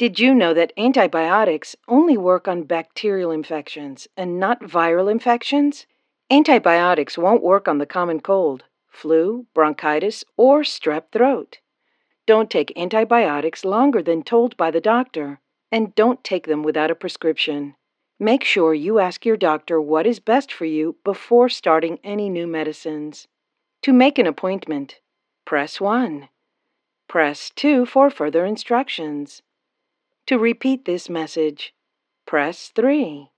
Did you know that antibiotics only work on bacterial infections and not viral infections? Antibiotics won't work on the common cold, flu, bronchitis, or strep throat. Don't take antibiotics longer than told by the doctor, and don't take them without a prescription. Make sure you ask your doctor what is best for you before starting any new medicines. To make an appointment, press 1. Press 2 for further instructions. To repeat this message, press 3.